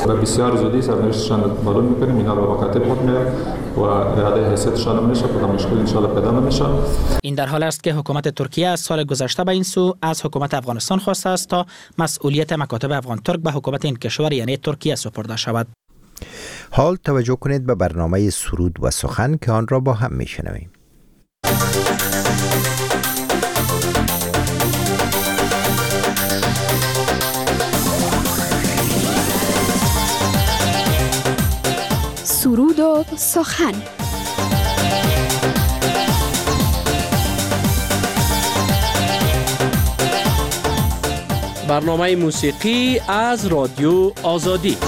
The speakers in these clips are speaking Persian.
و بسیار زودی سرنوشتشان معلوم میکنیم. اینا رو با مکاتب خود میرن و اعاده حیثیتشان میشه، کدام مشکل ان شاء الله پیدا نمیشه. این در حال است که حکومت ترکیه از سال گذشته به این سو از حکومت افغانستان خواسته است تا مسئولیت مکاتب افغان ترک به حکومت این کشور یعنی ترکیه سپرده شود. حال توجه کنید به برنامه سرود و سخن که آن را با هم میشنویم. سرود و سخن. برنامه موسیقی از رادیو آزادی.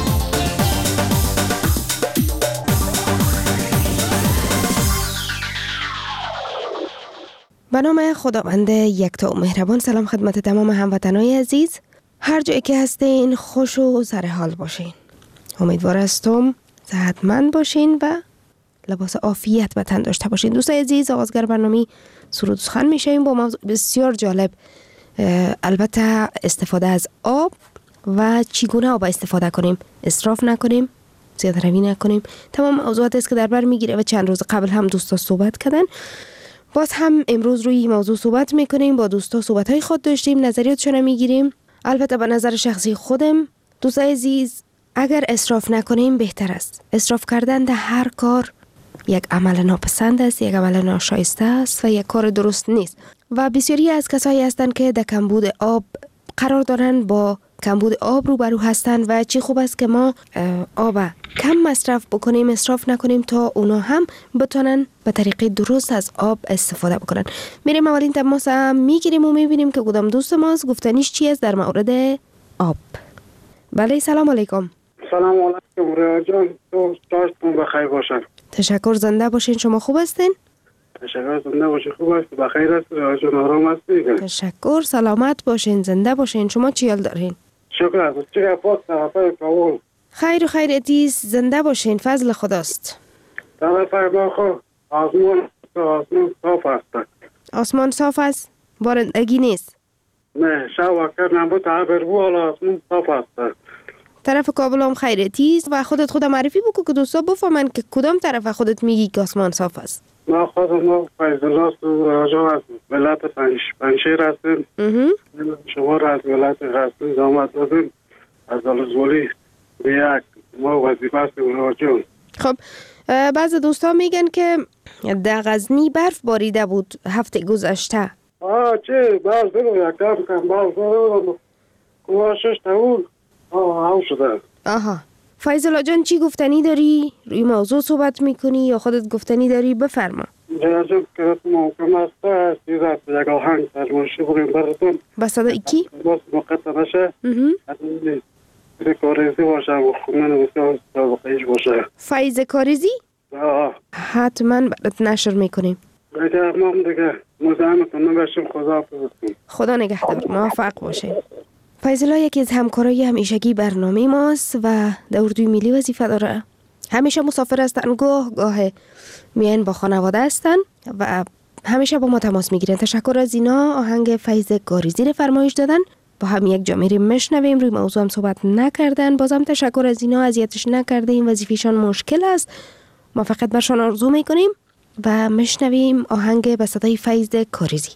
به نام خداوند یکتا و مهربان. سلام خدمت تمام هموطنان عزیز، هر جایی که هستین خوش و سر حال باشین. امیدوار هستم صحتمند باشین و لباس عافیت به تن داشته باشین. دوستان عزیز، آغازگر برنامه سرود و سخن میشیم با موضوع بسیار جالب، البته استفاده از آب و چگونه آب استفاده کنیم، اسراف نکنیم، زیاده روی نکنیم. تمام موضوعات است که در بر میگیره و چند روز قبل هم دوستا صحبت کردن. باز هم امروز روی این موضوع صحبت میکنیم، با دوستا صحبت‌های خود داشتیم، نظریاتشون میگیریم. البته به نظر شخصی خودم دوست عزیز، اگر اسراف نکنیم بهتر است. اسراف کردن در هر کار یک عمل ناپسند است، یک عمل ناشایسته است و یک کار درست نیست. و بسیاری از کسایی هستند که در کمبود آب قرار دارن، با کمبود آب روبرو هستند و چی خوب است که ما آب کم مصرف بکنیم، اسراف نکنیم تا اونا هم بتونن به طریقه درست از آب استفاده بکنن. میریم اولین تماس میگیریم و میبینیم که کدام دوست ماست گفتنیش چی است در مورد آب. بله، سلام علیکم. سلام علیکم ریا جان، روزتون بخیر باشن. تشکر، زنده باشین. شما خوب هستین؟ تشکر، زنده باشین. خوب است، بخیر است ریا جان، آرام هستین؟ تشکر، سلامت باشین، زنده باشین. شما چی حال دارین؟ شکر است. چه پاس طرفای کابل. خیر و خیر عزیز، زنده باشین، فضل خداست. طرفای ما خو آسمان صاف است. آسمان صاف است؟ بارندگی نیست؟ نه، شب وقت نبود تعبیر بو، حالا آسمان صاف است. طرف کابل هم خیرتیست و خودت معرفی بکن که دوستا بفهمن که کدام طرف خودت میگی که آسمان صاف است. ما خودم فیض الله راجع از ولایت پنجشیر هستیم. شما را از ولایت غزنی داماد دادیم. از آلزولی به یک ما وظیفه هستیم راجع. خب بعض دوستا میگن که در غزنی برف باریده بود هفته گذشته. چه برف برو یک کم برف برو کوشش تاون هم شده. آها، فیض الله جان چی گفتنی داری؟ روی موضوع صحبت میکنی یا خودت گفتنی داری؟ بفرما. جنازم که ممکن است سیزد یک آهنگ فرمایشی بگیم براتون. با صدای کی؟ باز مقطع نشه. کاریزی باشه و خونن بسیار سابقهیش باشه. فیض کاریزی؟ حتما برات نشر میکنیم. دیگه امام دیگه مزاحمتون نباشیم. خدا نگهدار، موفق باشین. فیض الله یکی از همکارای همیشگی برنامه ماست و در اردوی ملی وظیفه داره. همیشه مسافر هستن، گاه میان با خانواده هستن و همیشه با ما تماس میگیرن. تشکر از اینا. آهنگ فیض کاریزی رو فرمایش دادن، با هم یک جا میریم میشنویم. روی موضوع هم صحبت نکردن. بازم تشکر از اینا، اذیتش نکردیم، وظیفه‌شان مشکل است، ما فقط برشان آرزو میکنیم و میشنویم آهنگ به صدای فیض کاریزی.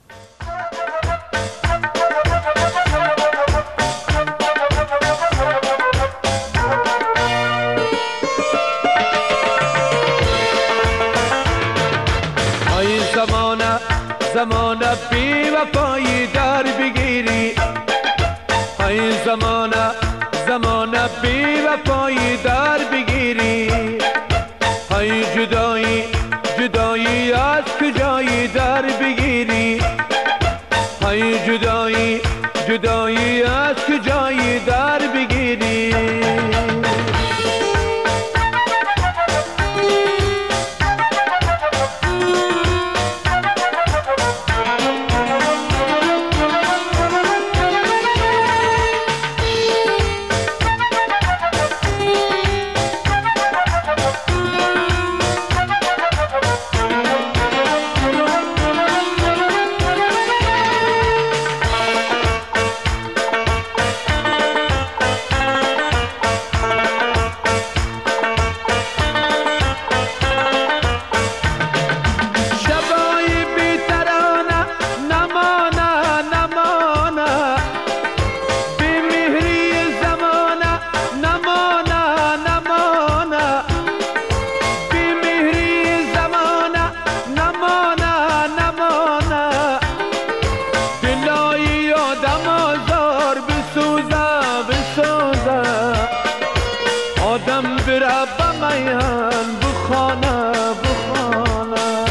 زمانه بی وفایی در بگیری، های زمانه بی وفایی در بگیری، های جدایی از کجایی در بگیری، های جدایی از کجایی در بگیری. بره بمیان بخانه بخانه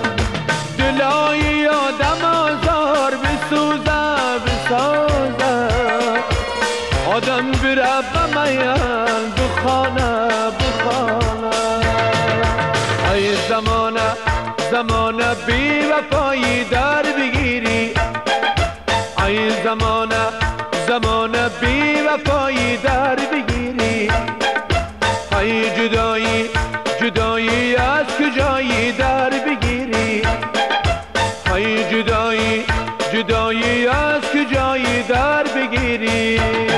دلای آدم آزار بسوزه بسازه آدم بره بمیان بخانه بخانه ای زمانه بی وفایی در بگیری ای زمانه بی وفایی در بگیری ای جدایی از کجایی در بگیری ای جدایی از کجایی در بگیری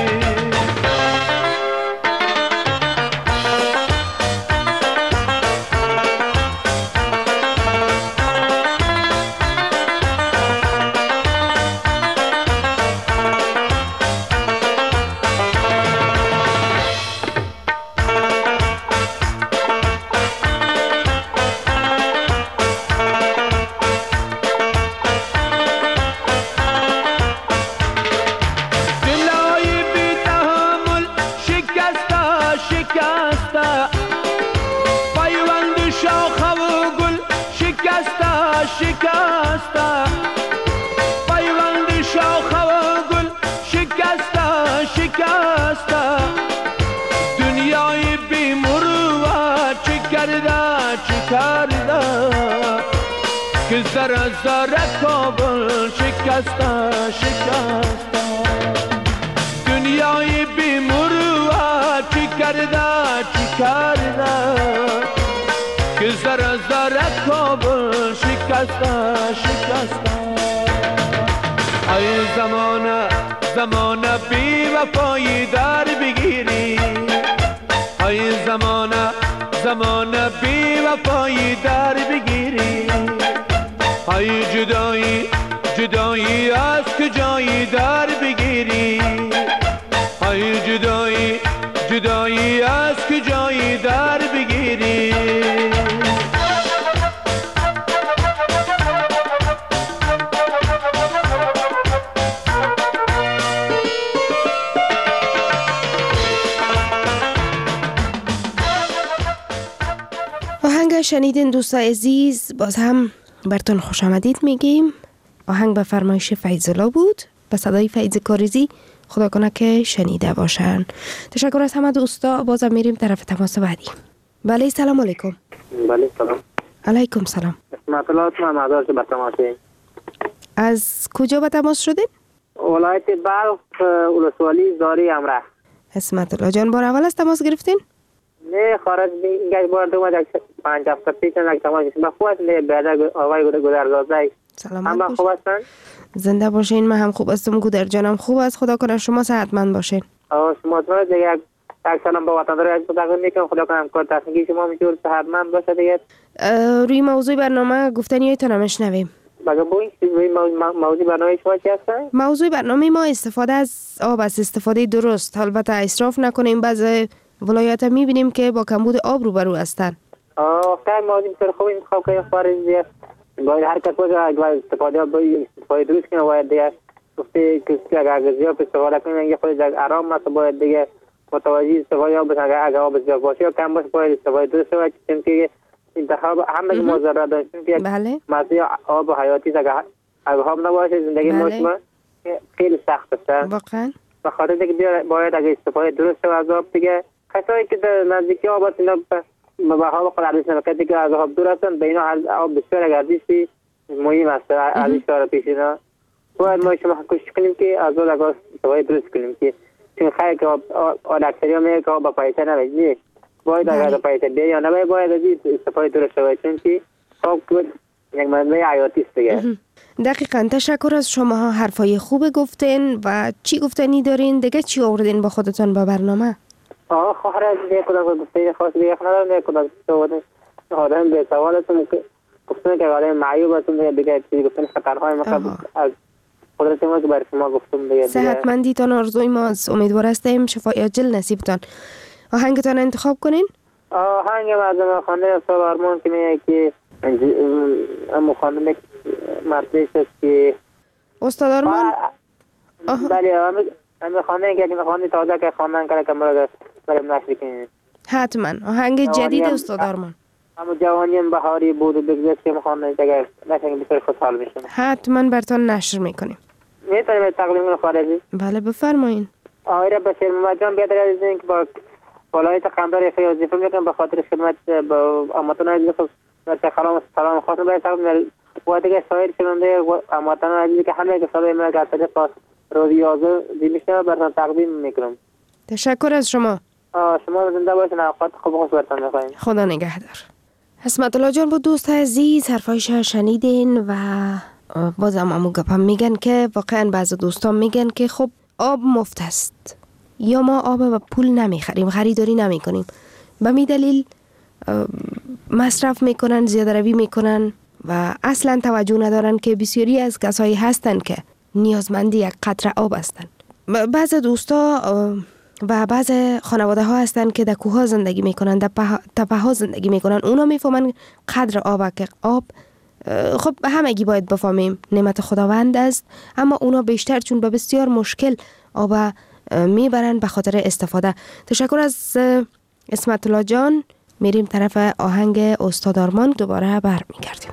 دنیای بی مروت چه کرده که ذره کابل شکسته دنیای بی مروت چه کرده که ذره کابل شکسته ای زمانه بی وفایی در بگیری ای زمانه بی وفایی در بگیری ای جدایی از کجایی در بگیری ای جدایی از کجایی در بگیری آهنگ شنیدین دوستای عزیز، باز هم براتون خوش آمدید میگیم. آهنگ به فرمایش فیض‌الله بود، به صدای فیض کاریزی. خدا کنه که شنیده باشن. تشکر از همه دوستا. بازم میریم طرف تماس بعدی. بله سلام علیکم. بله سلام. علیکم سلام. اسمت الله هستم، مدارس به تماسی. از کجا به تماس شدین؟ ولایت بلخ، ولسوالی زاری امره. اسمت الله جان، بار اول از تماس گرفتین؟ نه خارج دیگه بار دوم از 5 هفته پیش از تماس گرفتم. خوب نه بعد آقای گذرگاه. سلامت باشین. خوب هستن؟ زنده باشین. من هم خوب هستم. گودر جانم خوب است. خدا کنه شما صحتمند باشین. شما دیگه یک سلام به وطندار عزیز تقدیم میکنم. خدا کنه کار تصمیمی شما میجور صحتمند باشه دیگه. روی موضوع برنامه گفتنیاتون میشنویم. موضوع برنامه شما چی هست؟ موضوع برنامه ما استفاده از آب است، استفاده درست. البته اسراف نکنیم. بعضی ولایات میبینیم که با کمبود آب روبرو هستن. خیلی موضوع بسیار خوب انتخاب کردید. خارجی باید هر کس باید استفاده درست کنه. باید دیگه گفته که اگر زیاد استفاده کنیم اینکه خود آرام است. باید دیگه متوجه استفاده آب بشه. اگر آب زیاد باشه یا کم باشه باید استفاده درست باشه. چون که انتخاب همه مضرات داره. چون که مسئله آب حیاتی است. اگر آب نباشه زندگی ما خیلی سخت است. واقعا بخاطر اینکه باید اگر استفاده درست از آب دیگه کسایی که در نزدیکی آب هستند به ها خود ارزش نمیکنند که از آب دور هستند. به اینا آب بسیار ارزشی مهم است. ارزش داره پیش اینا. باید ما شما کوشش کنیم که از آب استفاده درست کنیم که چون خیلی که آب اکثریت میگه که آب با پیسه نمیشه. باید اگر پیسه بیا یا نباید باید از استفاده درست باشه. چون که آب یک منبع حیاتی است دیگه. دقیقاً. تشکر از شما. حرفای خوب گفتین و چی گفتنی دارین دیگه؟ چی آوردین با خودتون با برنامه؟ خواهر دیگه کدام گفته خاص دیگه ندارم. دیگه کدام سوال آدم به سوالتون گفتن که آدم معیوب هستون دیگه چیزی گفتن خطرهای مقابل از قدرت ما که برای شما گفتم دیگه. صحتمندیتان آرزوی ما است. امیدوار هستیم شفای عاجل نصیبتان. آهنگتان انتخاب کنین. آهنگ مردم خانه استاد آرمان که میگه که ام خانم مرتش است که استاد آرمان. بله ام خانه که خانه تازه که خانه کرده که مرا برای نشر کنین. حتما آهنگ جدید استاد آرمان. اما جوانیم بهاری بود و بگذشت که میخوام اگر نشنگ بسیار خوشحال میشم. حتما براتون نشر میکنیم. میتونیم تقدیم کنم خارجی؟ بله بفرمایین. آقای بشیر محمد جان بیادر از این که با ولایت قندهار وظیفه میکنم به خاطر خدمت با امواتان عزیز خود و سلام خواستم برای تقدیم و دیگه سایر شنونده امواتان عزیز که همه که صدای من از طریق رادیو آزاد میشنوه براتون تقدیم میکنم. تشکر از شما. شما زنده باشین. اوقات خوب براتون میخوایم. خدا نگهدار. اسمت الله جان با دوست عزیز حرفایش شنیدین و بازم امو گپم میگن که واقعا بعض دوستان میگن که خب آب مفت است یا ما آب و پول نمیخریم، خریداری نمی کنیم، به می دلیل مصرف میکنن، زیاده روی میکنن و اصلا توجه ندارن که بسیاری از کسایی هستن که نیازمند یک قطره آب هستن. بعض دوستا و بعض خانواده ها هستن که در کوه ها زندگی میکنن، در تپه ها زندگی میکنن. اونا میفهمن قدر آب که آب خب همگی باید بفهمیم نعمت خداوند است، اما اونا بیشتر چون به بسیار مشکل آب میبرن به خاطر استفاده. تشکر از اسمت الله جان. میریم طرف آهنگ استاد آرمان، دوباره برمیگردیم.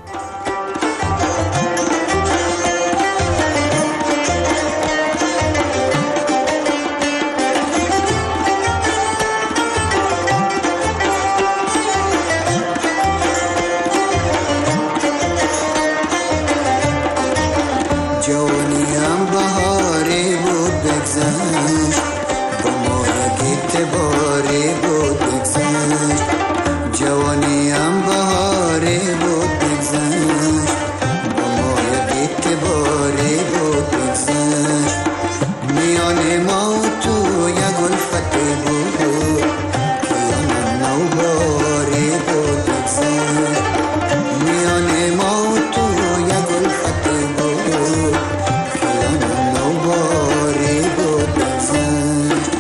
جوانیم بهاری بود بگذشت، با موقعیت باری بود بگذشت. جوانیم بهاری بود بگذشت، با موقعیت باری بود بگذشت. میان ما تو یک الفتی بود که یعنی نوباری بود بگذشت. میان ما تو یک الفتی بود که یعنی نوباری بود بگذشت.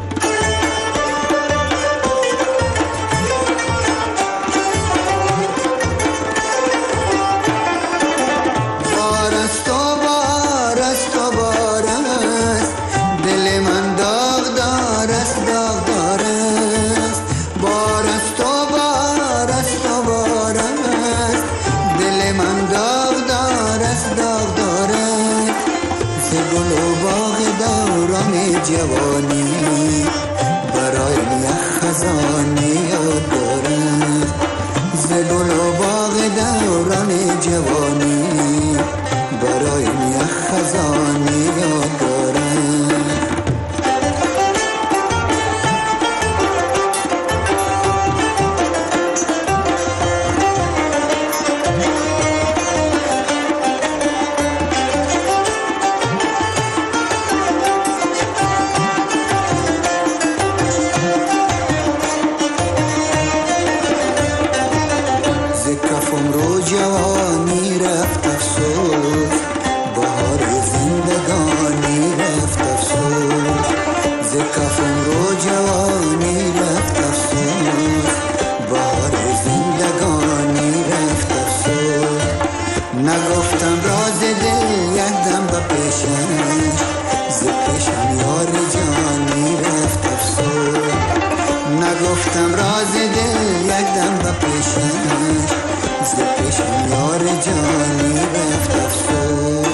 بارست و بارست و بارست، دل من داغدار است داغدار است. بارست و بارست و بارست، دل من داغدار است داغدار است. ز گل و باغ دوران جوانی برای یک خزانی یاد دارد. ز گل و باغ دوران جوانی برای یک خزانی یاد دارد. ز کفم رو جوانی رفت افسوس، بهار زندگانی رفت افسوس. ز کفم رو جوانی رفت افسوس، بهار زندگانی رفت افسوس. نگفتم راز دل یک دم به پیشش، ز پیشم یار جانی رفت افسوس. نگفتم راز دل یک دم به پیشش، ز پیشم یار جانی رفت افسوس.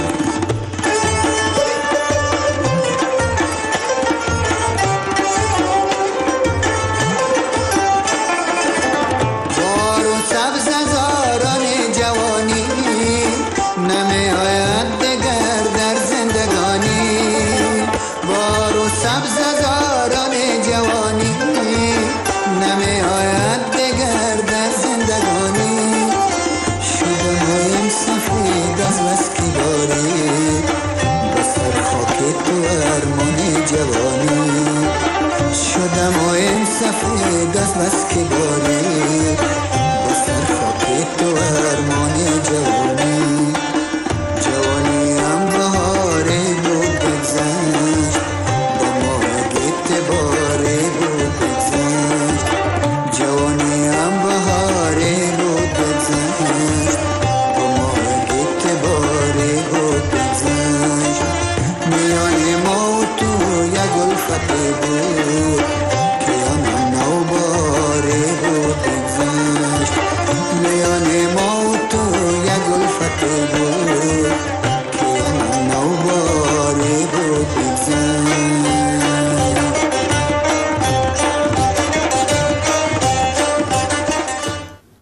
بار و سبز هزاران جوانی نمی آید دگر در زندگانی. بار و سبز هزاران جوانی نمی آید دگر در زندگانی. شده مویم سفید از مسکی باری، به سر خاک تو ارمان جوانی. شده مویم سفید از مسکی باری، به سر خاک تو ارمان جوانی. جوانیم بهاری بود بگذشت، با موقعیت باری بود بگذشت. جوانیم بهاری بود بگذشت، با موقعیت باری بود بگذشت. میان ما تو یک الفتی بود که یعنی نوباری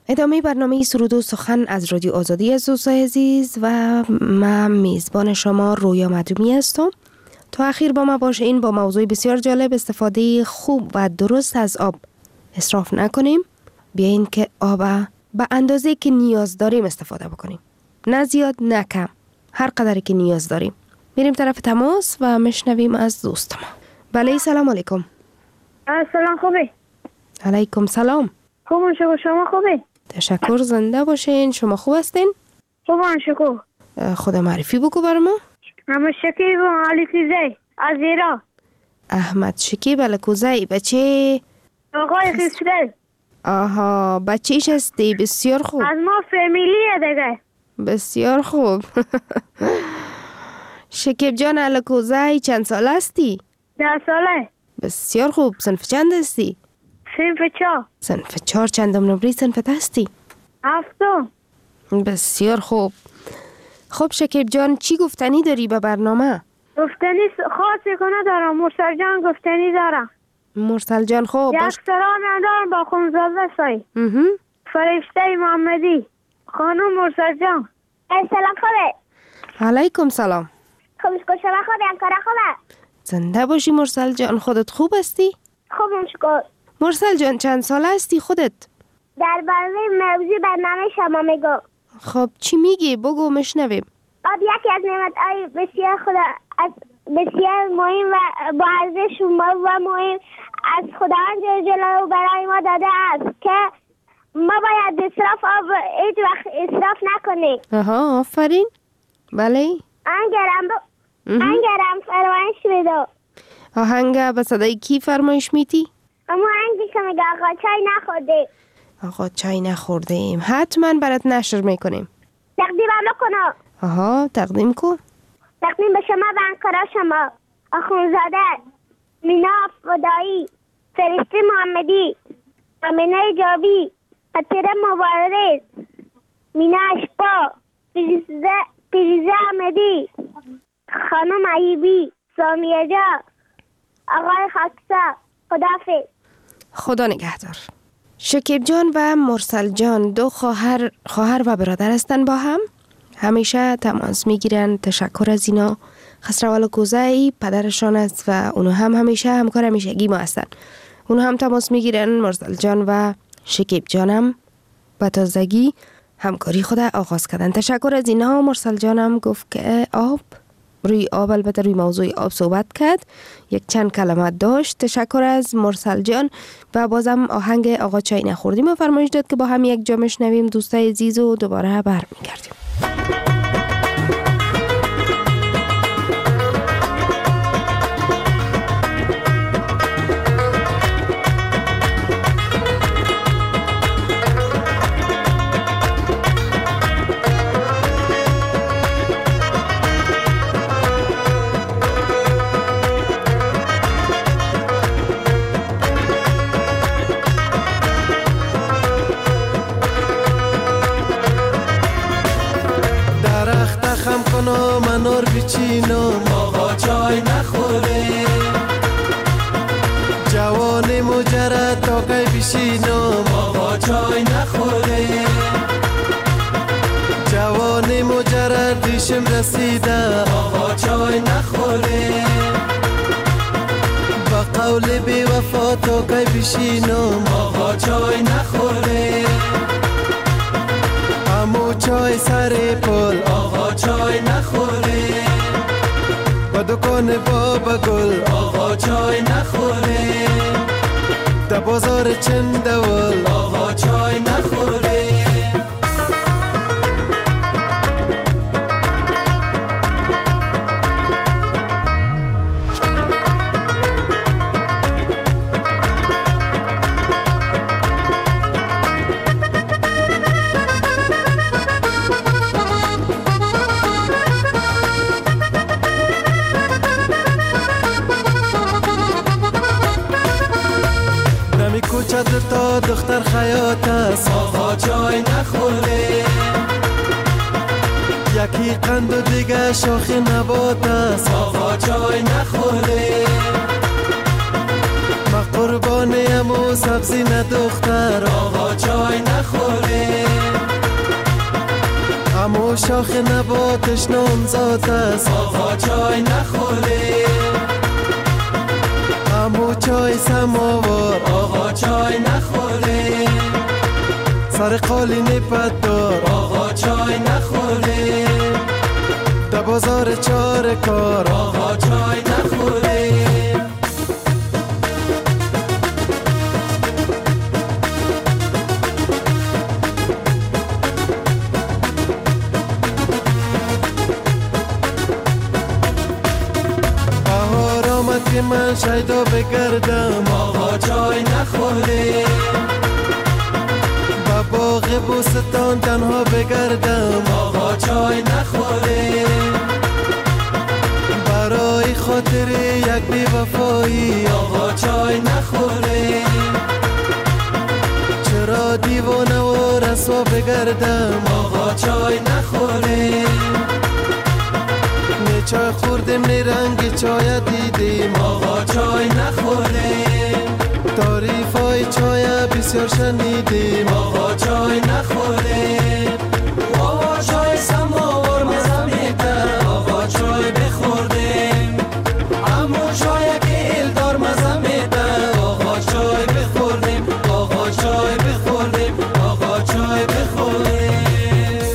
ادامه برنامه سرود و سخن از رادیو آزادی است دوستای عزیز و من میزبان شما رویا مدومی هستم. تا اخیر با ما باشین. با موضوع بسیار جالب، استفاده خوب و درست از آب. اسراف نکنیم، بیاین که آب به اندازه که نیاز داریم استفاده بکنیم، نه زیاد نه کم، هر قدری که نیاز داریم. میریم طرف تماس و میشنویم از دوست ما. بله سلام علیکم. سلام خوبی؟ علیکم سلام. خوبم شما خوبی؟ تشکر، زنده باشین. شما خوب هستین؟ خوبم شکر. خدا معرفی بگو بر ما. احمد شکیب الکوزی از ایران. احمد شکیب الکوزی بچه آقای خسرو. آها، بچه‌ش هستی؟ بسیار خوب. از ما فامیلیه دیگه. بسیار خوب. شکیب جان الکوزی چند سال هستی؟ 10 ساله. بسیار خوب. صنف چند هستی؟ صنف 4. صنف 4. چندم نمره صنفت هستی؟ 7. بسیار خوب. خب شکیب جان چی گفتنی داری به برنامه؟ گفتنی خاصی کنه دارم. مرسل جان گفتنی دارم. مرسل جان خوب. یک سلام دارم با خونزاده سای. فرشته محمدی. خانم مرسل جان. سلام خوبه. علیکم سلام. خوبش کن شما خوبه؟ کارا خوبه؟ زنده باشی مرسل جان. خودت خوب هستی؟ خوبم شکر. مرسل جان چند سال هستی خودت؟ در موضوع برنامه شما میگو. خب چی میگی؟ بگو مشنویم. آب یکی از نعمت‌های بسیار مهم و با ارزش و مهم از خداوند جل جلاله برای ما داده است که ما باید اسراف آب هیچ وقت اسراف نکنیم. آها آفرین. بله. آهنگرم فرمایش میدو. آهنگ به صدای کی فرمایش میدی؟ اما آهنگی که میگه آقا چای نخورده. آقا چای نخورده ایم. حتما برات نشر میکنیم. تقدیم کنم. آها تقدیم کن. تقدیم به شما و انکارا شما آخونزاده مینا فدایی، فرشته محمدی، امینه جابی، خطیره مبارز، مینا اشبا، پیریزه احمدی، خانم عیبی، سامیه جا، آقای خاکسا. خداحافظ. خدا نگهدار. شکیب جان و مرسل جان دو خواهر و برادر هستن با هم. همیشه تماس میگیرن. تشکر از اینا. خسرو الکوزی پدرشان است و اونو هم همیشه همکار همیشگی ما هستن. اونو هم تماس میگیرن. مرسل جان و شکیب جانم به تازگی همکاری خود آغاز کردن. تشکر از اینا. مرسل جانم گفت که روی آب البته روی موضوع آب صحبت کرد. یک چند کلمه داشت. تشکر از مرسل جان و بازم آهنگ آقا چای نخوردیم و فرمایش داد که با هم یک جا میشنویم. دوستای عزیز و دوباره برمیگردیم. منور بچینم آقا چای نخوره، جوان مجرد تا کی بشینم آقا چای نخوره، جوان مجرد ریشم رسیده آقا چای نخوره، با قول بی وفا تا کی بشینم آقا چای نخوره، امو چای سر پل آقا چای نخوره، با دکان بابا گل آقا چای نخوره، در بازار چندول آقا چای نخوره. تا دختر خیاط است آقا چای نخوره، یکی قند و دیگه شاخ نبات است آقا چای نخوره، ما قربانیم و سبزی نه دختر آقا چای نخوره، و شاخ نباتش نامزاد است. آقا چای نخوره امو چای سماوار. آقا چای نخوره سر قالین پدار. آقا چای نخوره در بازار چار کار. آقا چای نخوره بهار آمد که من شیدا بگردم. آقا چای نخوره با باغ بوستان تنها بگردم. آقا چای نخوره برای خاطر یک بی وفایی. آقا چای نخوره چرا دیوانه و رسوا بگردم. آقا چای نخوره نه چای خوردیم نه رنگ چای دیدیم. آقا چای نخوره تعریفای چای بسیار شنیدیم. آقا چای نخوره آقا چای سماور مزه میده. آقا چای بخوردیم اما چای که الدار مزه میده. آقا چای بخوردیم. آقا چای بخوردیم. آقا چای بخوردیم.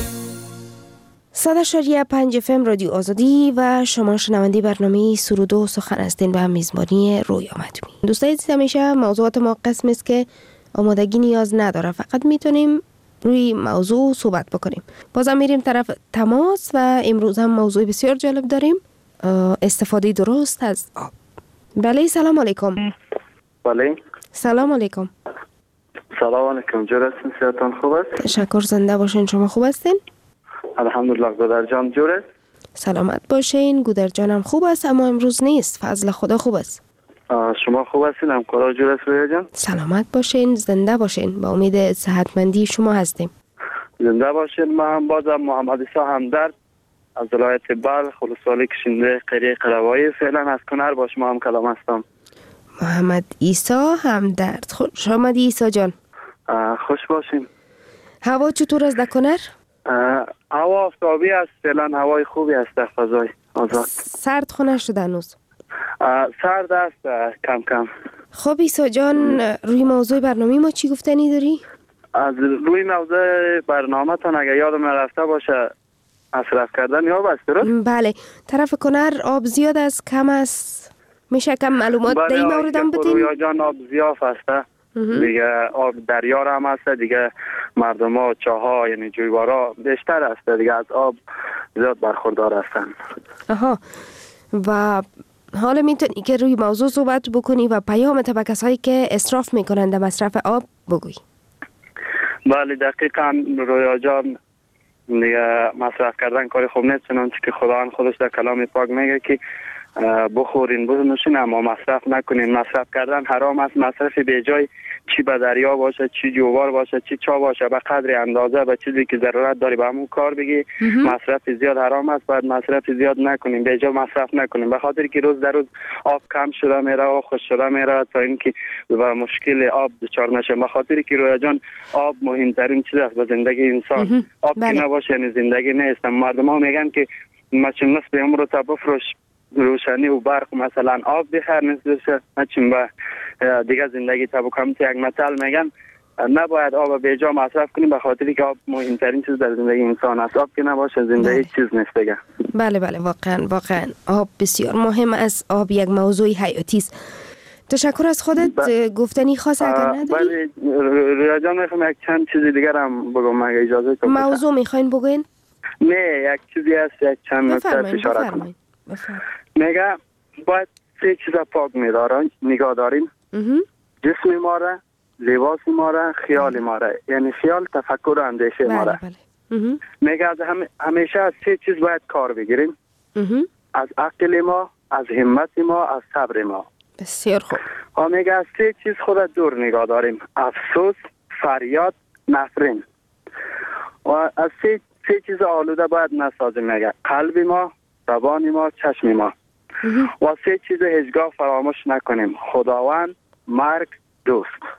100.5 FM رادیو آزادی و شما شنونده برنامه سرود و سخن هستین به میزبانی رویا مطمی. دوستای عزیز، همیشه موضوعات ما قسم است که آمادگی نیاز نداره، فقط میتونیم روی موضوع صحبت بکنیم. بازم میریم طرف تماس و امروز هم موضوع بسیار جالب داریم، استفاده درست از آب. بله سلام علیکم. بله سلام علیکم. سلام علیکم. جور هستین؟ صحتان خوب است؟ تشکر، زنده باشین. شما خوب هستین؟ الحمدلله. گودر جان جور است؟ سلامت باشین. گودر جانم خوب است اما امروز نیست، فضل خدا خوب است. شما خوب هستین؟ همکارا جور است رویا جان؟ سلامت باشین، زنده باشین. با امید صحتمندی شما هستیم. زنده باشین. ما هم بازم محمد عیسی همدرد از ولایت بلخ ولسوالی کشنده قریه قروایی فعلا از کنر با شما هم کلام هستم. محمد عیسی همدرد، خوش آمدی عیسی جان. خوش باشین. هوا چطور است در کنر؟ هوا آفتابی است فعلا، هوای خوبی است در فضای آزاد. سرد خونه شده هنوز؟ سرد است کم کم. خب عیسی جان، روی موضوع برنامه ما چی گفتنی داری؟ از روی موضوع برنامه تان اگر یادم رفته باشه مصرف کردن آب است، درست؟ بله. طرف کنر آب زیاد است کم است؟ میشه کم معلومات در این مورد هم بدین؟ رویا جان آب زیاف است دیگه، آب دریا هم است دیگه، مردم ها چاها یعنی جویبارا بیشتر است دیگه، از آب زیاد برخوردار هستن. آها. و حالا میتونی که روی موضوع صحبت بکنی و پیامت به کسایی که اسراف میکنن در مصرف آب بگوی. بله دقیقاً رویا جان، دیگه مصرف کردن کاری خوب نیست، چنانچه که خداوند خودش در کلام پاک میگه که بخورین بنوشین اما مصرف نکنین. مصرف کردن حرام است. مصرف به جای چی به دریا باشه، چی جوار باشه، چی چا باشه، به قدر اندازه به چیزی که ضرورت داری به همون کار بگی. مصرف زیاد حرام است، باید مصرف زیاد نکنیم، به جای مصرف نکنیم، به خاطر که روز در روز آب کم شده میره و خوش شده میره تا اینکه به مشکل آب دچار نشه. به خاطر که رویا جان آب مهمترین چیز است به زندگی انسان. آب که نباشه یعنی زندگی نیست. مردم ها میگن که مچم نصف عمر تا بفروش روشنی و برق، مثلا آب بخیر نیست نچیم به دیگه زندگی تا بکنم. یک مثال میگن نباید آب به جا مصرف کنیم به خاطری که آب مهمترین چیز در زندگی انسان است. آب که نباشه زندگی چیز نیست دیگه. بله واقعا آب بسیار مهم است. آب یک موضوع حیاتی است. تشکر از خودت. گفتنی خاص اگر نداری؟ بله رویا جان میخوام یک چند چیز دیگر هم بگم اگه اجازه کنید. موضوع میخواین بگوین؟ نه یک چیزی هست، یک چند نکته اشاره کنم. میگه باید سه چیز پاک نگاه داریم: جسم ما را، لباس ما را، خیال ما را. یعنی خیال، تفکر و اندیشه ما را. میگه از همیشه از سه چیز باید کار بگیریم: از عقل ما، از همت ما، از صبر ما. بسیار خوب. میگه از سه چیز خود دور نگاه داریم: افسوس، فریاد، نفرین. و از سه چیز آلوده باید نسازیم. میگه قلب ما، زبان ما، چشم ما. و سه چیز هیچگاه فراموش نکنیم: خداوند، مرگ، دوست.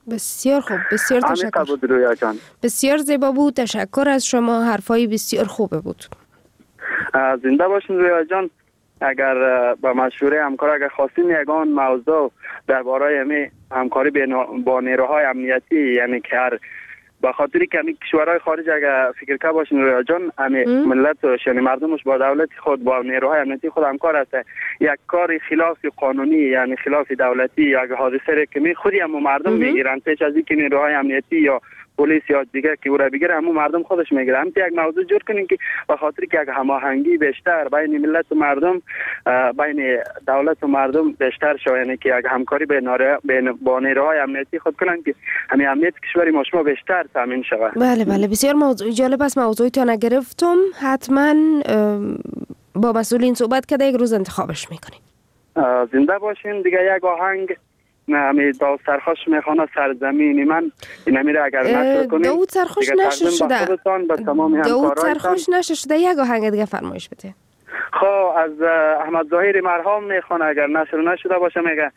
بسیار خوب، بسیار تشکر. بود رویا جان. بسیار زیبا بود، تشکر از شما، حرفای بسیار خوبه بود. زنده باشین رویا جان. اگر با مشوره همکار اگر خواستین یگان موضوع درباره همکاری با نیروهای امنیتی، یعنی که هر به خاطری که کشورهای خارج اگر فکر که باشین رویا جان، ملت و یعنی مردمش با دولت خود با نیروهای امنیتی خود همکار است. یک کار خلاف قانونی یعنی خلاف دولتی یا اگر حادثه که خودی هم مردم میگیرن پیش از اینکه نیروهای امنیتی یا پلیس یا دیگه که او را بگیره همون مردم خودش میگیره. هم یک موضوع جور کنیم که به خاطر که یک هماهنگی بیشتر بین ملت و مردم، بین دولت و مردم بیشتر شود، یعنی که یک همکاری با نیروهای امنیتی خود کنن که همین امنیت کشوری ما شما بیشتر تامین شود. بله بله، بسیار موضوع جالب است. موضوعتون نگرفتم، حتما با مسئولین صحبت کرده یک روز انتخابش میکنیم. زنده باشین. دیگه یک آهنگ همی داود سرخوش میخوانه سرزمینی من، این همیره اگر نشر کنیم. داود سرخوش نشر شده. داود سرخوش نشر شده، یک آهنگ دیگه فرمایش بده. خب از احمد ظاهری مرحوم میخوانه، اگر نشر نشده باشه میگه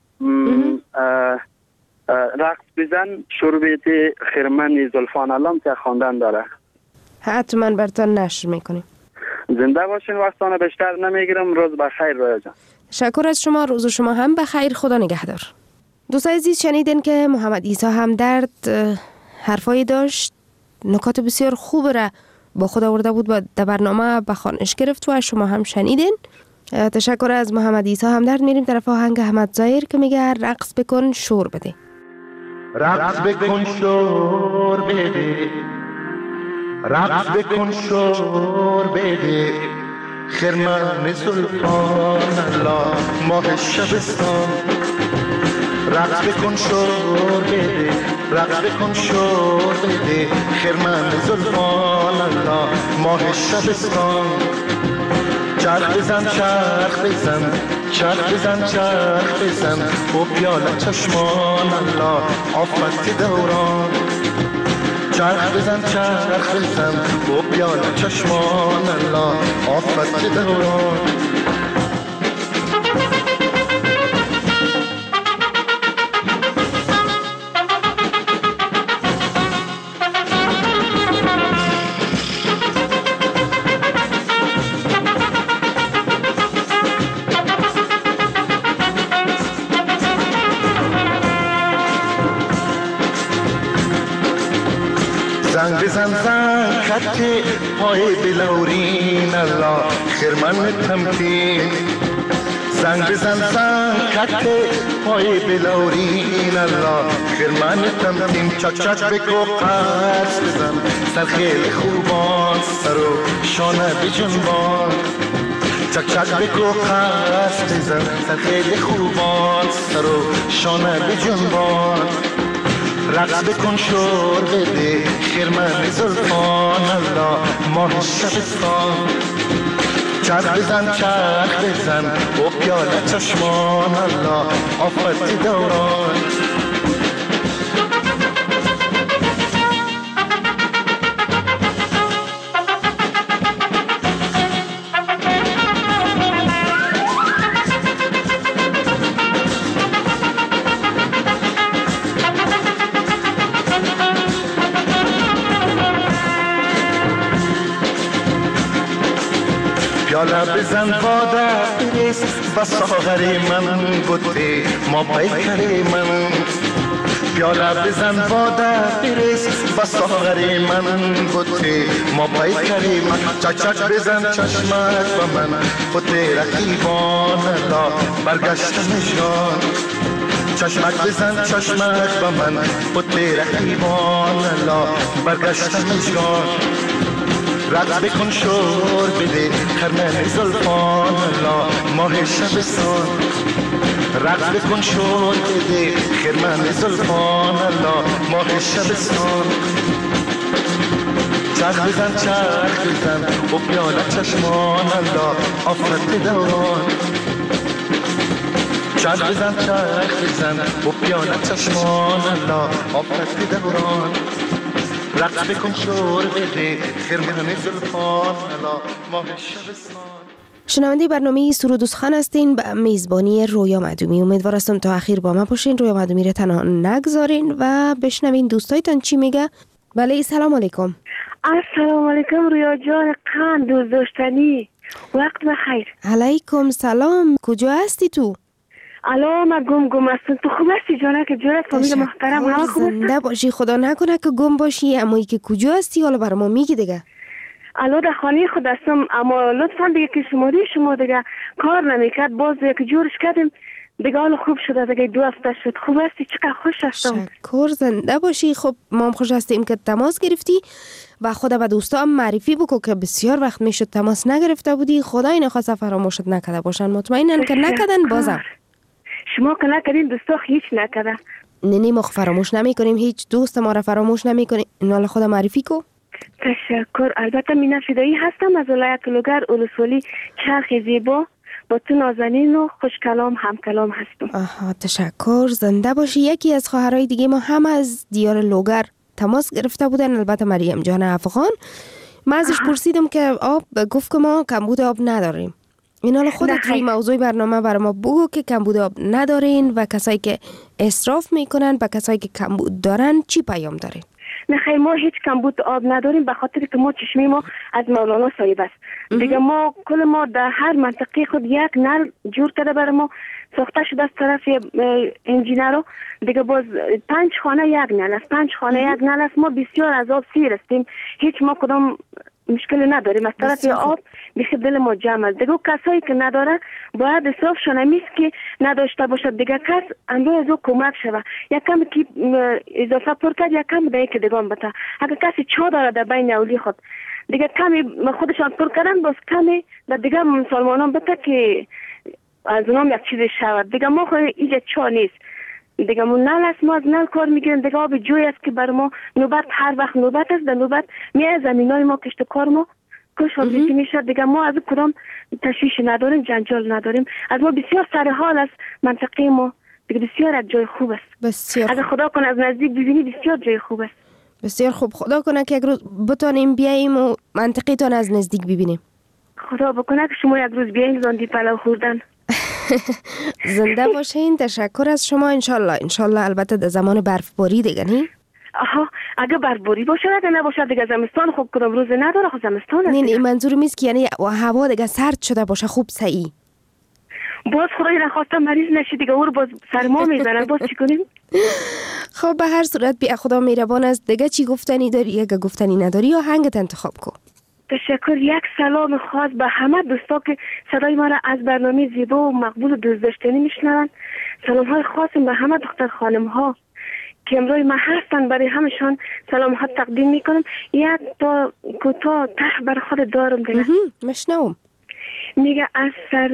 رقص بزن شربت خرمن زلفان علام که خواندن داره. حتما براتون نشر میکنیم. زنده باشین، وقتانه بیشتر نمیگیرم. روز بخیر رویا جان. تشکر از شما، روز شما هم بخیر، خدا نگهدار. دوستان عزیز، شنیدین که محمد عیسی همدرد حرفایی داشت، نکات بسیار خوب را با خود آورده بود و در برنامه به خوانش گرفت و از شما هم شنیدین. تشکر از محمد عیسی همدرد. میریم طرف آهنگ احمد ظاهر که میگه رقص بکن شور بده. رقص بکن شور بده، رقص بکن شور بده، خرمن زلفان الله ماه شبستان. رقص بکن شور بده، رقص بکن شور بده، خرمن زلفان الله ماه شبستان. چرخ بزن چرخ بزن، چرخ بزن چرخ بزن، و پیاله چشمان الله آفت دوران. چرخ بزن چرخ بزن، و پیاله چشمان الله آفت دوران. زنگ بزن زنگ خط پای بلورین الله خرمن تمکین. زنگ بزن زنگ خط پای بلورین الله خرمن تمکین. چک چک بکو قرص بزن سر خیلی خوبان، سر و شانه بجنبان. چک چک بکو قرص بزن سر خیلی خوبان، سر و شانه بجنبان. رقص بکن شور بده، خرمن زلفان الله ماه شبستان. چرخ بزن چرخ بزن، و پیاله چشمان الله آفت دوران. پیاله بزن باده بریز با ساغر من بوده ما پیکر من. پیاله بزن باده بریز با ساغر من بوده ما پیکر من. چک چک بزن چشمک با من بوده رقیبان الله برگشتن جان. چشمک بزن چشمک با من بوده رقیبان الله برگشتن جان. رقص بکن شور بده، خرمن زلفان الله ماه شبستان. رقص بکن شور بده، خرمن زلفان الله ماه شبستان. چرخ بزن چرخ بزن، و پیاله چشمان الله آفت دوران. چرخ بزن چرخ بزن، و پیاله چشمان الله آفت دوران. رقص بکن شور بده، خرمن زلفان الله ماه شبستان. شنونده برنامه سرود و سخن هستین به میزبانی رویا معدومی. امیدوار هستم تا اخیر با ما باشین. رویا معدومی رو تنها نگذارین و بشنوین دوستایتان چی میگه. بله سلام علیکم. السلام علیکم رویا جان قند دوست داشتنی، وقت بخیر. علیکم سلام. کجا هستی تو؟ الان من گم هستم. تو خوب هستی جانه که جورت فامیل محترم همه خوب هستن؟ زنده باشی. خدا نکنه که گم باشی. اما ای که کجا هستی حالا برای ما میگی دیگه. الان در خانه خود هستم، اما لطفا دیگه که شما دیگه کار نمیکرد، باز که جورش کردیم دیگه حالا خوب شده دیگه 2 هفته شد. خوب هستی؟ چقدر خوش هستم. شکر زنده باشی. خب ما هم خوش هستیم که تماس گرفتی و خدا به دوستا هم معرفی بکو که بسیار وقت میشد تماس نگرفته بودی. خدای نخواست فراموشت نکرده باشن. مطمئنن که نکردن. بازم شما که نکردین دوستا هیچ نکرده. نه ما فراموش نمی کنیم. هیچ دوست ما را فراموش نمی کنیم. اینا خدا معرفی کو. تشکر. البته مینا فدایی هستم از ولایت لوگر اولسوالی چرخ زیبا. با تو نازنین و خوش کلام هم کلام هستم. آها تشکر. زنده باشی. یکی از خواهرای دیگه ما هم از دیار لوگر تماس گرفته بودن، البته مریم جان افغان. من ازش پرسیدم که آب، گفت که ما کمبود آب نداریم. این حالا خودت روی موضوع برنامه برای ما بگو که کمبود آب ندارین و کسایی که اسراف میکنن و کسایی که کمبود دارن چی پیام دارین؟ نه خیر، ما هیچ کمبود آب نداریم به خاطر که ما چشمه ما از مولانا صاحب است. دیگه ما کل ما در هر منطقه خود یک نل جور کرده برای ما ساخته شده از طرف انجینرو. دیگه باز 5 خانه یک نل است، 5 خانه یک نل است. ما بسیار از آب سیر هستیم، هیچ ما کدام مشکل نداریم. از طرف آب بیخی دل ما جمع است. دیگه کسایی که نداره باید اصرافشان همیست که نداشته باشد. دیگه کس اندوی از او کمک شوه، یک کم که اضافه پر کرد یک کم به یک دیگان بته. اگر کسی چا داره در بین اولی خود دیگه کمی خودشان پر کردن، باز کمی در دیگه مسلمانان بته که از اونام یک چیزی شود. دیگه ما خود ایجا چا نیست. دیگه ما نل است، ما از نل کار میگیریم. دیگه آب جوی است که بر ما نوبت هر وقت نوبت است. در نوبت میای زمینای ما کشت کار ما کش فابریکی میشه. دیگه ما از کدام تشویش نداریم، جنجال نداریم. از ما بسیار سر حال است منطقه ما. دیگه بسیار از جای خوب است. بسیار اگه خدا کنه از نزدیک ببینی بسیار جای خوب است. بسیار خوب. خدا کنه که یک روز بتونیم بیاییم و منطقه تان از نزدیک ببینیم. خدا بکنه که شما یک روز بیاییم زاندی پلو خوردن. زنده باشین. تشکر از شما. انشالله البته در زمان برفباری دیگه نی؟ آها اگه برفباری باشه اگه نباشه دیگه زمستان. خوب کدام روز نداره خب زمستان است. نه منظورم نیست که یعنی هوا دیگه سرد شده باشه خوب صحیح. باز خدای نخواسته مریض نشی دیگه او رو باز سرما میزنن. باز چی کنیم؟ خب به هر صورت بیا خدا مهربان است. دیگه چی گفتنی داری؟ اگه گفتنی نداری یا هنگت انتخاب کن. تشکر. یک سلام خاص به همه دوستا که صدای ما را از برنامه زیبا و مقبول و دوست داشتنی میشنون. سلام های خاصم به همه دختر خانم ها که امروز ما هستن، برای همشان سلام ها تقدیم میکنم. یک تا کوتاه ته بر خود دارم دیگه. مشنوم. میگه از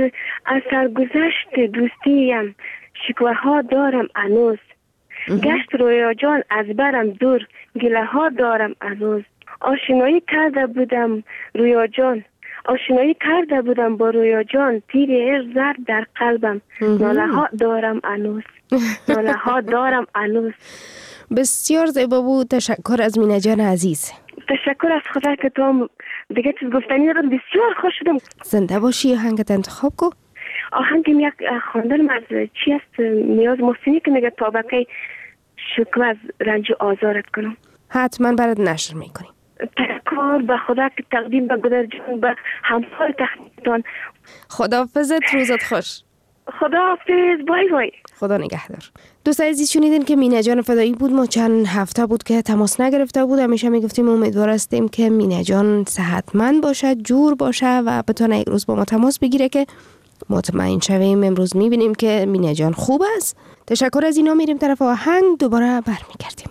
سرگذشت دوستیم شکوه ها دارم هنوز. گشت رویا جان از برم دور گله ها دارم هنوز. آشنایی کرده بودم رویا جان، آشنایی کرده بودم با رویا جان. تیر عشق زد در قلبم، ناله ها دارم هنوز، ناله ها دارم هنوز. بسیار زیبا بود. تشکر از مینا جان عزیز. تشکر از خدا که تو دیگه چیز گفتنی ندارم. بسیار خوش شدم. زنده باشی. آهنگت انتخاب کو. آهنگم یک خواندن از چی است؟ نیاز محسنی که میگه تابقه شکوه از رنج آزارت کنم. حتما برات نشر میکنیم. تشکر به خدا که تقدیم به گدر جان به همسال تخمیتان. خداحافظت. روزت خوش. خداحافظ. بای بای. خدا نگهدار. دوست عزیز شنیدین که مینا جان فدایی بود. ما چند هفته بود که تماس نگرفته بود. همیشه میگفتیم امیدوار هستیم که مینا جان صحتمند باشه، جور باشه و بتونه یک روز با ما تماس بگیره که مطمئن شویم. امروز میبینیم که مینا جان خوب است. تشکر از اینا. میریم طرف آهنگ. دوباره برمیگردیم.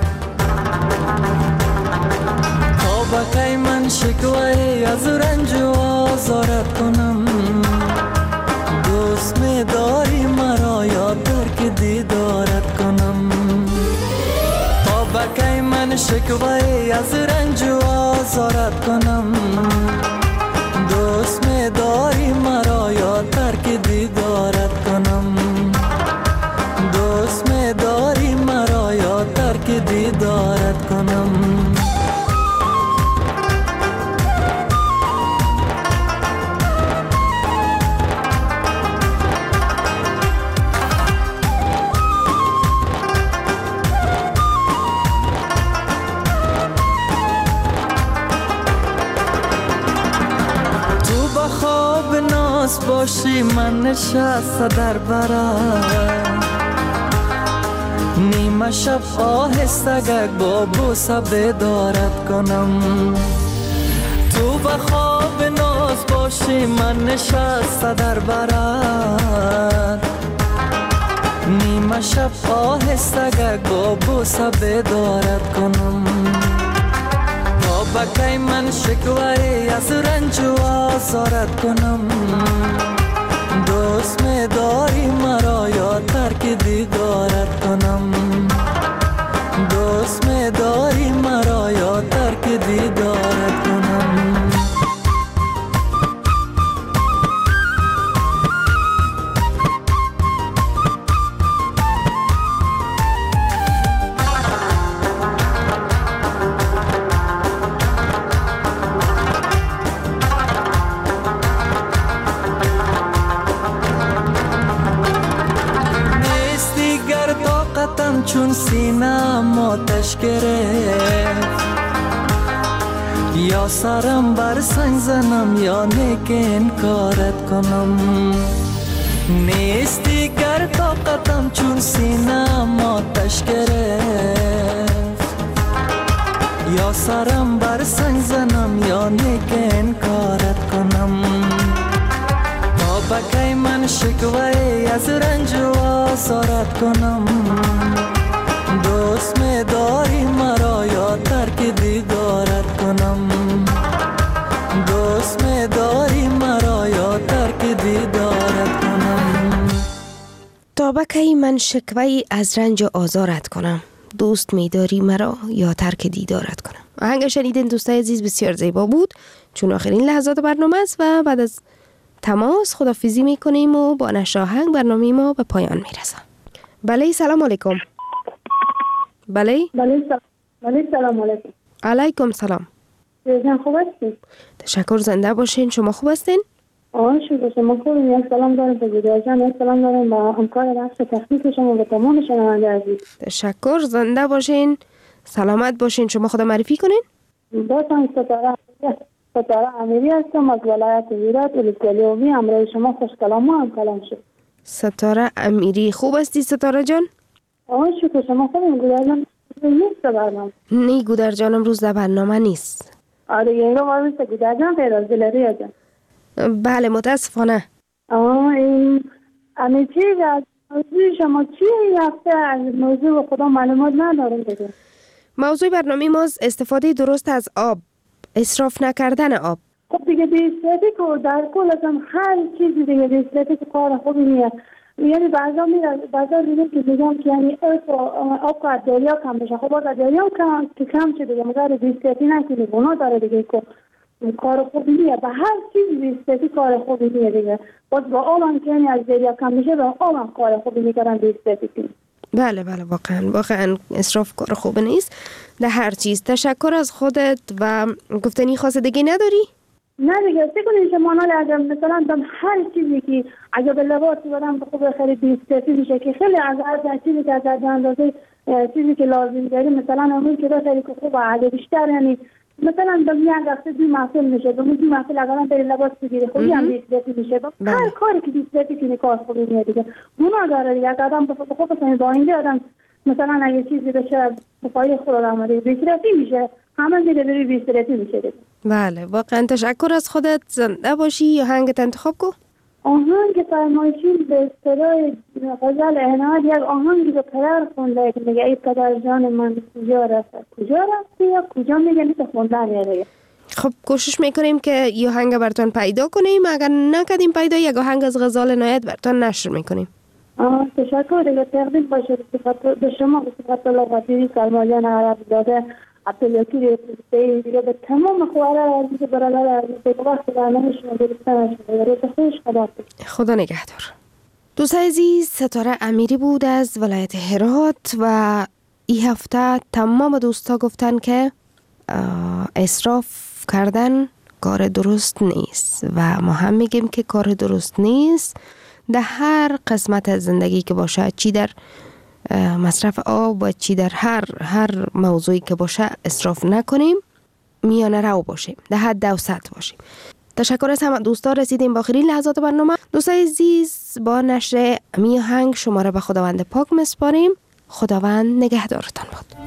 شکوه از رنج و شکوه از رنج و آزارت کنم؟ دوست می داری مرا یا ترک دیدارت کنم؟ دوست می داری مرا یا ترک دیدارت کنم؟ باشی من نشسته در برم، نیمه شب آهسته با بوسه بیدارت کنم. تو به خواب ناز باشی من نشسته در برم، نیمه شب آهسته با بوسه بیدارت کنم. بکی من شکوه از رنج و آزارت کنم؟ دوست می داری مرا یا ترک دیدارت کنم؟ دوست می داری مرا یا ترک دیدارت کنم؟ چون سینم آتش گرفت، یا سرم بر سنگ زنم یا نیک انکارت کنم. نیستی گر طاقتم چون سینم آتش گرفت، یا سرم بر سنگ زنم یا نیک انکارت کنم. تا بکی من شکوه از رنج و آزارت کنم؟ دوست می داری مرا یا ترک دیدارت کنم؟ دوست می داری مرا یا ترک دیدارت کنم؟ تا بکی من شکوه از رنج و آزارت کنم؟ دوست می داری مرا یا ترک دیدارت کنم؟ آهنگ شنیدین دوستای عزیز بسیار زیبا بود، چون آخرین لحظات برنامه است و بعد از تماس خدافیزی می کنیم و با نشر آهنگ برنامه ما به پایان می رسم. بله سلام علیکم. بله سلام علیکم. علیکم سلام. خوب هستید؟ تشکر، زنده باشین. شما خوب هستین؟ شکر شما خوبین. یک سلام دارم به گیدای جان، یک سلام دارم با همکار بخش تکنیک شما و تمام شنونده عزیز. تشکر، زنده باشین، سلامت باشین. شما خود معرفی کنین؟ باشم ستاره امیری هستم از ولایت هرات ولسوالی همراه شما خوش کلام و هم کلام شد. ستاره امیری، خوب هستی ستاره جان؟ شکر شما خوبین. گودر جان نیست برنامه؟ نه گودر جانم روز در برنامه نیست. آره یه رو باید گودر جان غیر از دلری جان. بله متاسفانه. امی چیز از موضوع شما چی رفته؟ از موضوع خدا معلومات ندارم دیگه. موضوع برنامه ما استفاده درست از آب، اسراف نکردن آب. خب دیگه بی‌استفاده که در کل ازم هر چیزی دیگه بی‌استفاده که کار خوبی نیست. یعنی بعضا دیدم که میگم که یعنی آب که از دریا کم بشه. خب از دریا کم شده دیگه، مگر بی‌استفاده نکنی گناه داره دیگه که کار خوبی نیست. به هر چیز بی‌استفاده کار خوبی نیست دیگه. باز با آب که یعنی از دریا کم بشه با آب کار خوبی میکردن بی‌استفاده کنی. بله واقعا اسراف کار خوب نیست در هر چیز. تشکر از خودت و گفتنی خاص دیگه نداری؟ نه دیگه فکر شما اگر مثلا دم هر چیزی که اگه به لباس بدم خوب خرید بی‌استفاده میشه که خیلی از هر چیزی که از اندازه چیزی که لازم داری مثلا اون که داری که خوب عادی بیشتر یعنی مثلا دم یک دسته دو محصول میشه دو محصول اگر بری لباس بگیری خوبی هم بی‌استفاده میشه. هر کاری که بی‌استفاده کنی کار خوبی نیست دیگه. گناه داره دیگه. اگه آدم خوب مثلا با این آدم مثلا اگه چیزی بشه بخوای خود آدم بی‌استفاده میشه همه دیگه بری بی‌استفاده میشه دیگه. بله واقعا تشکر از خودت. زنده باشی. یا آهنگت انتخاب کو؟ آهنگ فرمایشی به اصطلاح غزل عنایت یک آهنگی به پدر خونده که میگه ای پدر جان من کجا رفتی یا کجا میگه نیست خوندن یه. خب کوشش میکنیم که یه آهنگ براتون پیدا کنیم. اگر نکردیم پیدا یک آهنگ از غزل عنایت براتون نشر میکنیم. تشکر دیگه. تقدیم باشه به شما به صفت الله قدیری سلمالیان عرب داده عبدالوکیل فرستایی دیگه به تمام خواره عزیز برادر عزیز به وقت برنامه شما درستن شده. روز خوش، خدا نگهدار. دوست عزیز، ستاره امیری بود از ولایت هرات و این هفته تمام دوستا گفتن که اسراف کردن کار درست نیست و ما هم میگیم که کار درست نیست. در هر قسمت از زندگی که باشه، چی در مصرف آب و چی در هر موضوعی که باشه اسراف نکنیم، میانه رو باشیم، در حد و سطح باشیم. تشکر از همه دوستان. رسیدیم با آخرین لحظات برنامه. دوستای عزیز، با نشر می آهنگ شما را به خداوند پاک میسپاریم. خداوند نگهدارتان باد.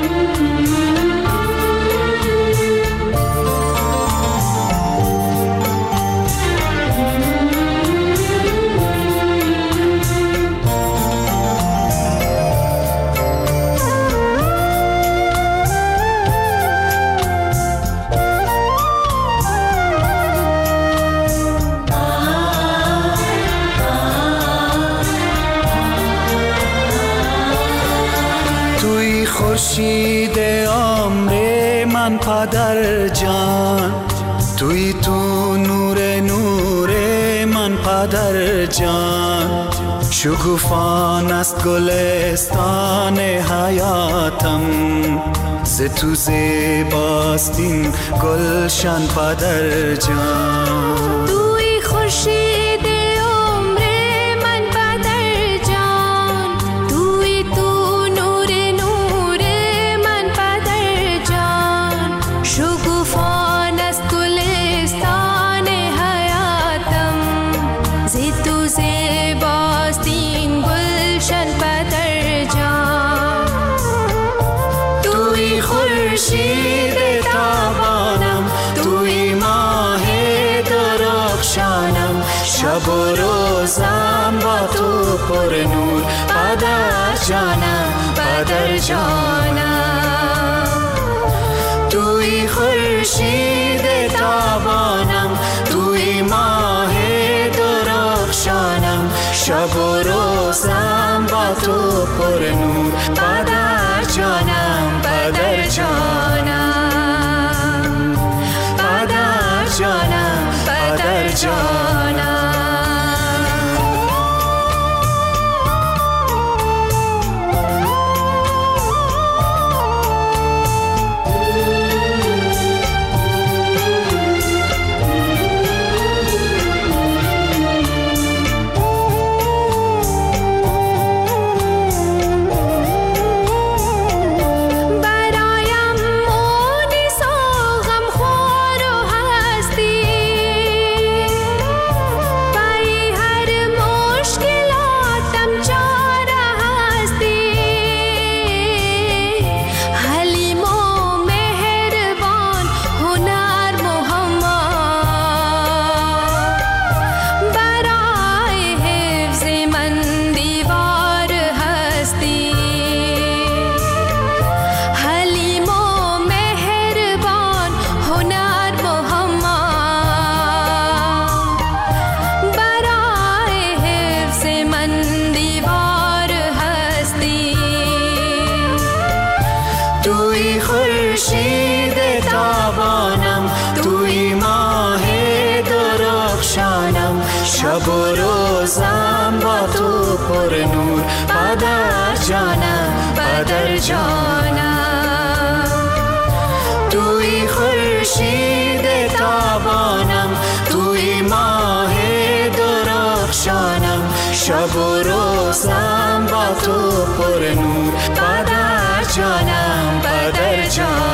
خورشید عمر من پدر جان، توی تو نور من پدر جان، شکوفان است گلستان حیاتم، ز تو زیباست این گلشن پدر جان. توی خورشید شب و روزم با تو پر نور پدر جانم، پدر جانم. توی خورشید تابانم، توی ماه درخشانم، شب و روزم با تو پر نور پدر جانم، پدر جانم، پدر جانم، پدر جانم. شب و روزم با تو پر نور پدر جانم، پدر جانم. توی خورشید تابانم، توی ماه درخشانم، شب و روزم با تو پر نور پدر جانم، پدر جانم.